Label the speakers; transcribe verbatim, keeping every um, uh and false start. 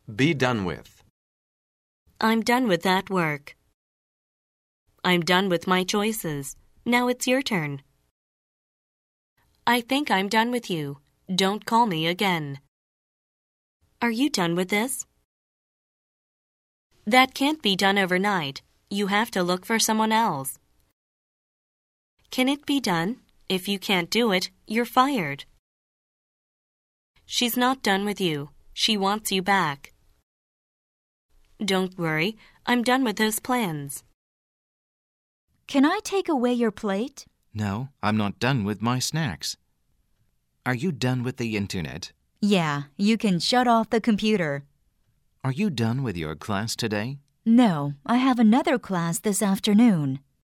Speaker 1: Be done with.
Speaker 2: I'm done with that work. I'm done with my choices. Now it's your turn. I think I'm done with you. Don't call me again. Are you done with this? That can't be done overnight. You have to look for someone else. Can it be done? If you can't do it, you're fired. She's not done with you. She wants you back. Don't worry, I'm done with those plans.
Speaker 3: Can I take away your plate?
Speaker 4: No, I'm not done with my snacks. Are you done with the internet?
Speaker 3: Yeah, you can shut off the computer.
Speaker 4: Are you done with your class today?
Speaker 3: No, I have another class this afternoon.